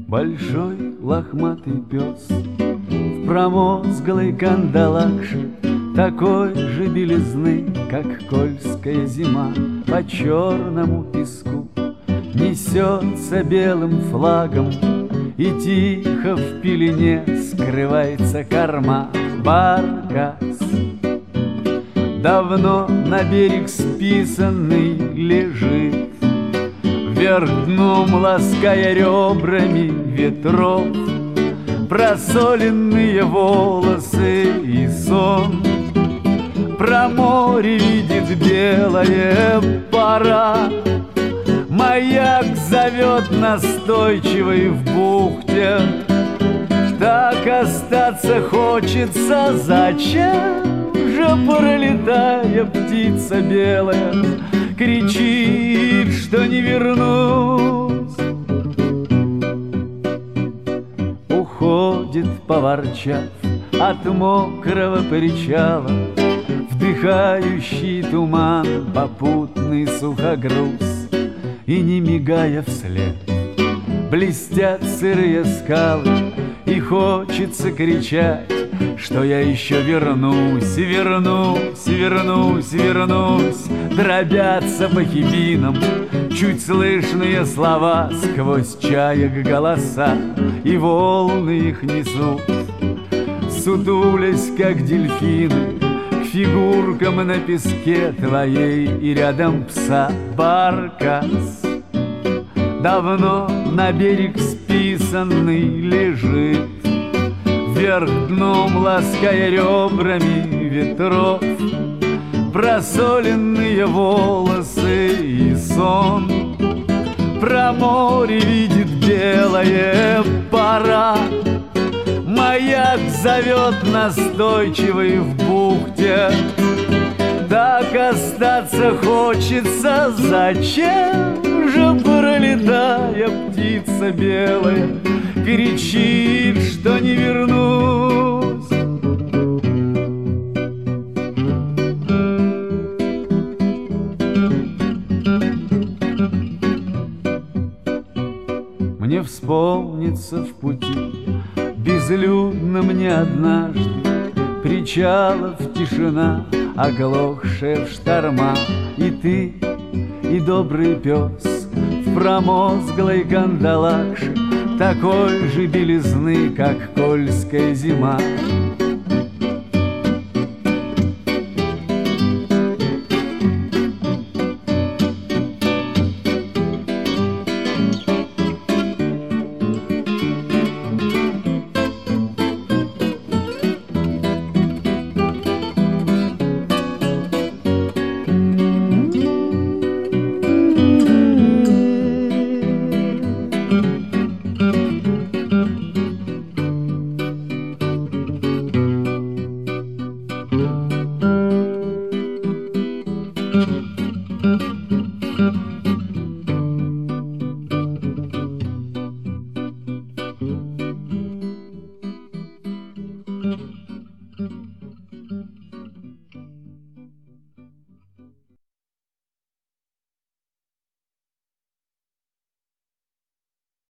Большой лохматый пес в промозглой кандалакше, такой же белизны, как кольская зима, по черному песку несется белым флагом, и тихо в пелене скрывается корма. Баркас давно на берег списанный лежит, вверх дном лаская ребрами ветров просоленные волосы и сон. Про море видит белая пора, маяк зовет настойчивый в бухте. Так остаться хочется, зачем же, пролетая, птица белая кричит, что не вернусь. Уходит, поворчав, от мокрого причала, вдыхающий туман попутный сухогруз, и не мигая вслед блестят сырые скалы, и хочется кричать, что я еще вернусь, вернусь, вернусь, вернусь. Дробятся по хибинам чуть слышные слова, сквозь чаек голоса, и волны их несут, сутулясь, как дельфины, к фигуркам на песке твоей и рядом пса. Баркас давно на берег списанный лежит, вверх дном лаская ребрами ветров просоленные волосы и сон. Про море видит белая пора, маяк зовет настойчивый в бухте. Так остаться хочется, зачем же, пролетая, птица белая кричит, что не вернусь. Мне вспомнится в пути безлюдно мне однажды причалов тишина, оглохшая в шторма, и ты, и добрый пес в промозглой кандалакше, такой же белизны, как кольская зима,